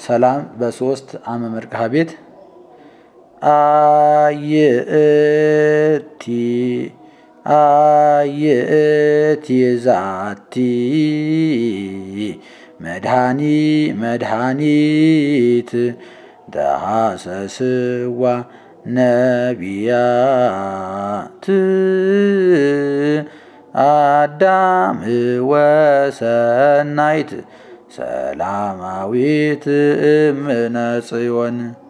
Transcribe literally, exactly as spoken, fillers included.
ሰላም በሶስት አመመርቅሃ ቤት አየእቲ አየእቲ ዛቲ መድኃኒ መድኃኒት ደሐሰስዋ ነቢያት አዳም ወሰናይት ሰላማዊት እምነ ጽዮን